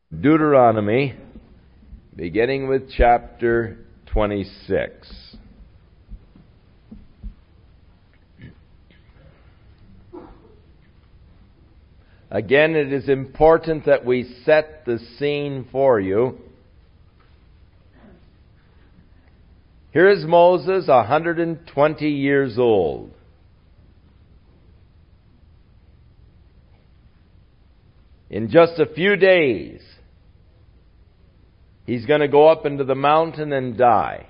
Deuteronomy, beginning with chapter 26. Again, it is important that we set the scene for you. Here is Moses, 120 years old. In just a few days, he's going to go up into the mountain and die.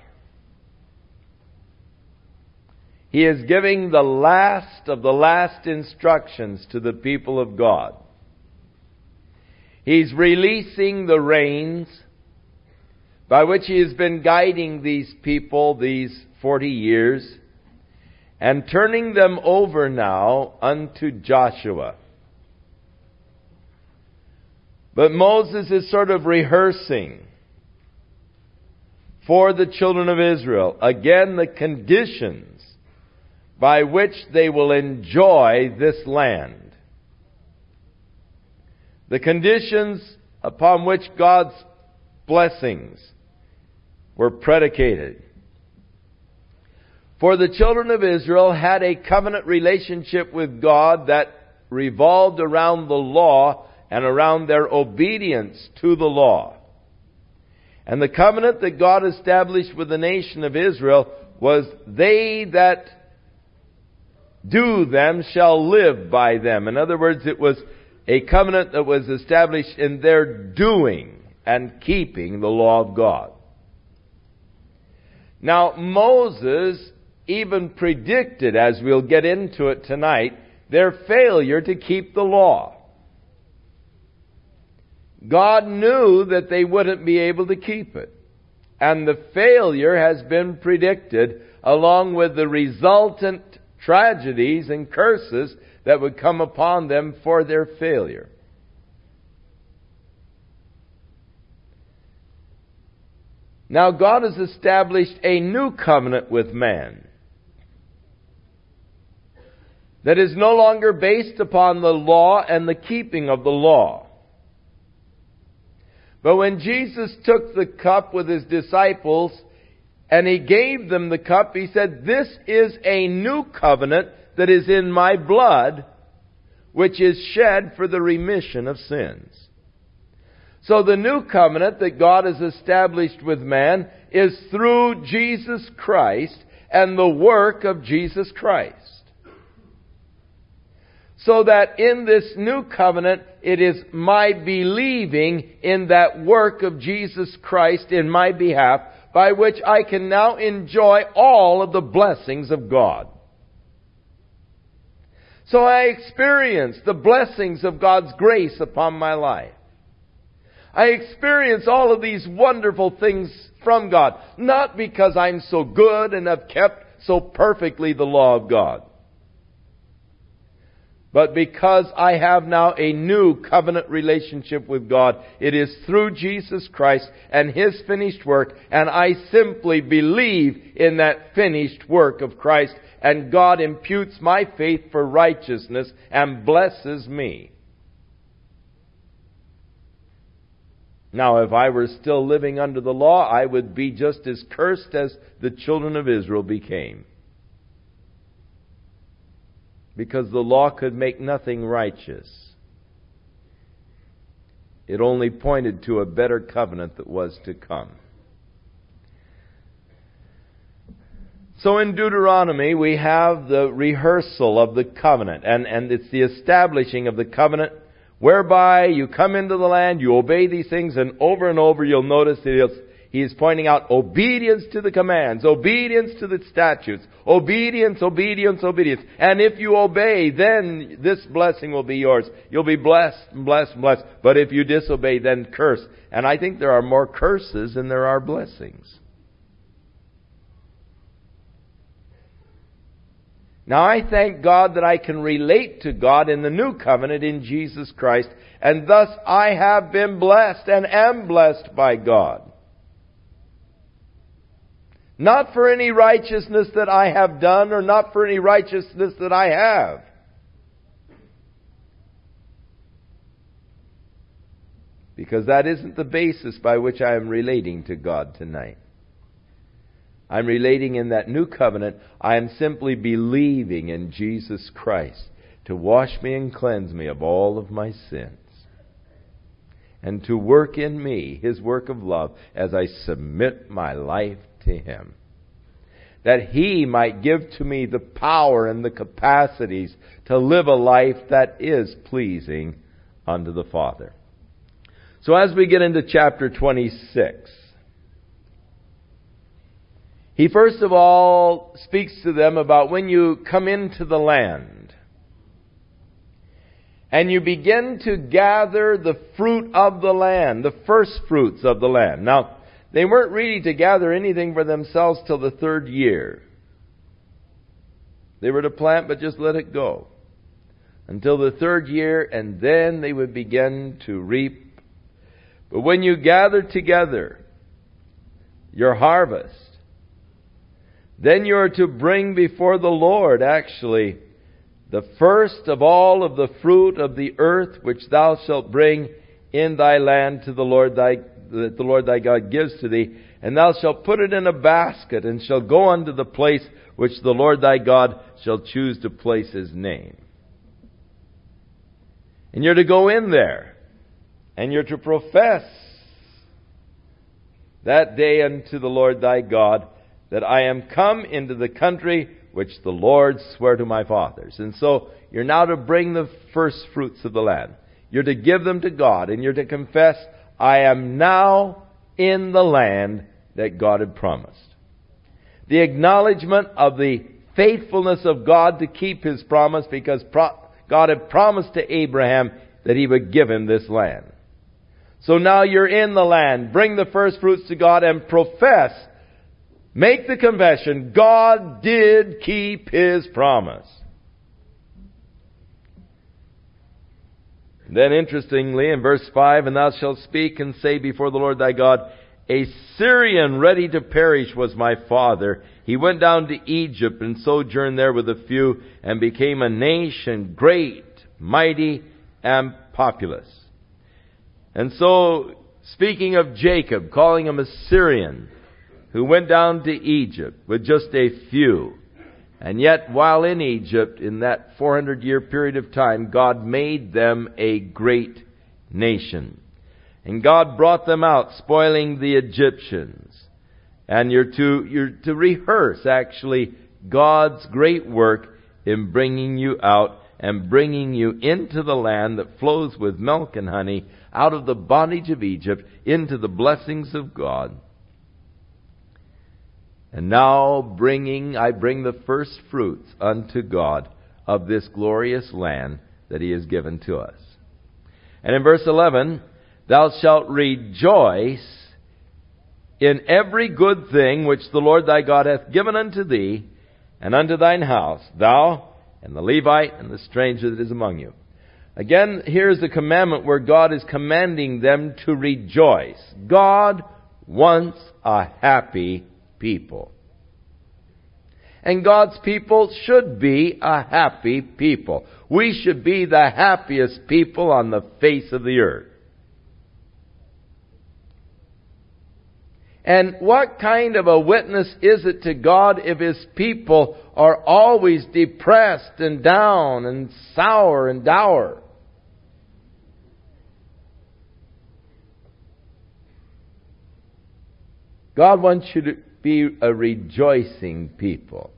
He is giving the last of the last instructions to the people of God. He's releasing the reins by which he has been guiding these people these 40 years and turning them over now unto Joshua. But Moses is sort of rehearsing for the children of Israel, again, the conditions by which they will enjoy this land. The conditions upon which God's blessings were predicated. For the children of Israel had a covenant relationship with God that revolved around the law and around their obedience to the law. And the covenant that God established with the nation of Israel was, they that do them shall live by them. In other words, it was a covenant that was established in their doing and keeping the law of God. Now, Moses even predicted, as we'll get into it tonight, their failure to keep the law. God knew that they wouldn't be able to keep it. And the failure has been predicted, along with the resultant tragedies and curses that would come upon them for their failure. Now God has established a new covenant with man that is no longer based upon the law and the keeping of the law. But when Jesus took the cup with his disciples and he gave them the cup, he said, "This is a new covenant that is in my blood, which is shed for the remission of sins." So the new covenant that God has established with man is through Jesus Christ and the work of Jesus Christ. So that in this new covenant, it is my believing in that work of Jesus Christ in my behalf, by which I can now enjoy all of the blessings of God. So I experience the blessings of God's grace upon my life. I experience all of these wonderful things from God, not because I'm so good and have kept so perfectly the law of God, but because I have now a new covenant relationship with God. It is through Jesus Christ and His finished work, and I simply believe in that finished work of Christ, and God imputes my faith for righteousness and blesses me. Now, if I were still living under the law, I would be just as cursed as the children of Israel became. Because the law could make nothing righteous. It only pointed to a better covenant that was to come. So in Deuteronomy, we have the rehearsal of the covenant, and it's the establishing of the covenant, whereby you come into the land, you obey these things, and over you'll notice that he is pointing out obedience to the commands, obedience to the statutes, obedience. And if you obey, then this blessing will be yours. You'll be blessed. But if you disobey, then curse. And I think there are more curses than there are blessings. Now I thank God that I can relate to God in the new covenant in Jesus Christ, and thus I have been blessed and am blessed by God. Not for any righteousness that I have done, or not for any righteousness that I have, because that isn't the basis by which I am relating to God tonight. I'm relating in that new covenant. I am simply believing in Jesus Christ to wash me and cleanse me of all of my sins, and to work in me His work of love as I submit my life to Him, that He might give to me the power and the capacities to live a life that is pleasing unto the Father. So as we get into chapter 26, he first of all speaks to them about when you come into the land and you begin to gather the fruit of the land, the first fruits of the land. Now, they weren't really to gather anything for themselves till the 3rd year. They were to plant but just let it go until the 3rd year, and then they would begin to reap. But when you gather together your harvest, then you are to bring before the Lord, actually, the first of all of the fruit of the earth, which thou shalt bring in thy land to the Lord that the Lord thy God gives to thee. And thou shalt put it in a basket, and shall go unto the place which the Lord thy God shall choose to place His name. And you're to go in there, and you're to profess that day unto the Lord thy God, that I am come into the country which the Lord sware to my fathers. And so you're now to bring the first fruits of the land. You're to give them to God, and you're to confess, I am now in the land that God had promised. The acknowledgement of the faithfulness of God to keep His promise, because God had promised to Abraham that He would give him this land. So now you're in the land. Bring the first fruits to God and profess, make the confession, God did keep His promise. Then interestingly, in verse 5, and thou shalt speak and say before the Lord thy God, a Syrian ready to perish was my father. He went down to Egypt and sojourned there with a few, and became a nation great, mighty, and populous. And so, speaking of Jacob, calling him a Syrian, who went down to Egypt with just a few. And yet, while in Egypt, in that 400-year period of time, God made them a great nation. And God brought them out, spoiling the Egyptians. And you're to rehearse, actually, God's great work in bringing you out and bringing you into the land that flows with milk and honey, out of the bondage of Egypt, into the blessings of God. And now I bring the first fruits unto God of this glorious land that He has given to us. And in verse 11, thou shalt rejoice in every good thing which the Lord thy God hath given unto thee, and unto thine house, thou and the Levite and the stranger that is among you. Again, here's the commandment where God is commanding them to rejoice. God wants a happy people. And God's people should be a happy people. We should be the happiest people on the face of the earth. And what kind of a witness is it to God if His people are always depressed and down and sour and dour? God wants you to be a rejoicing people.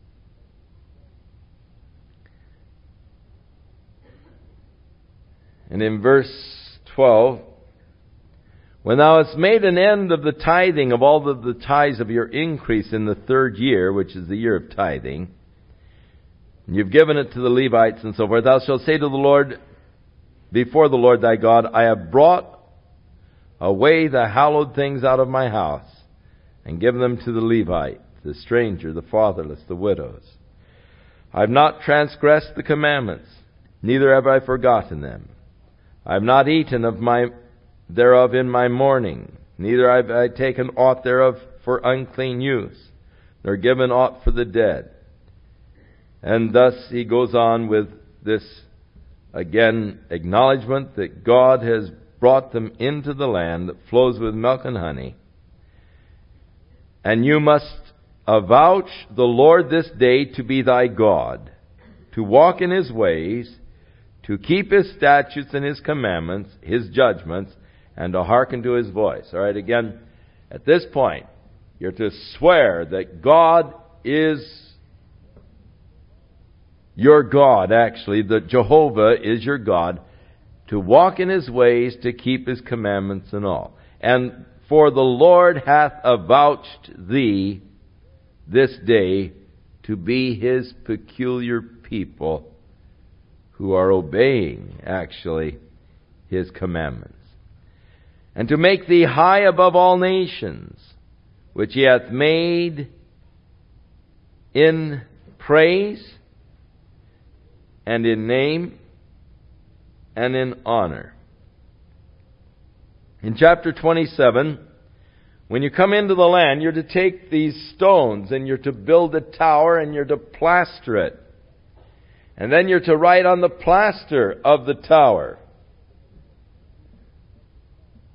And in verse 12, when thou hast made an end of the tithing of all of the tithes of your increase in the 3rd year, which is the year of tithing, and you've given it to the Levites and so forth, thou shalt say to the Lord, before the Lord thy God, I have brought away the hallowed things out of my house, and given them to the Levite, the stranger, the fatherless, the widows. I have not transgressed the commandments, neither have I forgotten them. I have not eaten thereof in my mourning, neither have I taken aught thereof for unclean use, nor given aught for the dead. And thus he goes on with this, again, acknowledgement that God has brought them into the land that flows with milk and honey. And you must avouch the Lord this day to be thy God, to walk in His ways, to keep His statutes and His commandments, His judgments, and to hearken to His voice. All right, again, at this point, you're to swear that God is your God, actually, that Jehovah is your God, to walk in His ways, to keep His commandments and all. And for the Lord hath avouched thee this day to be His peculiar people who are obeying, actually, His commandments. And to make thee high above all nations, which He hath made in praise and in name and in honor. In chapter 27, when you come into the land, you're to take these stones and you're to build a tower and you're to plaster it. And then you're to write on the plaster of the tower,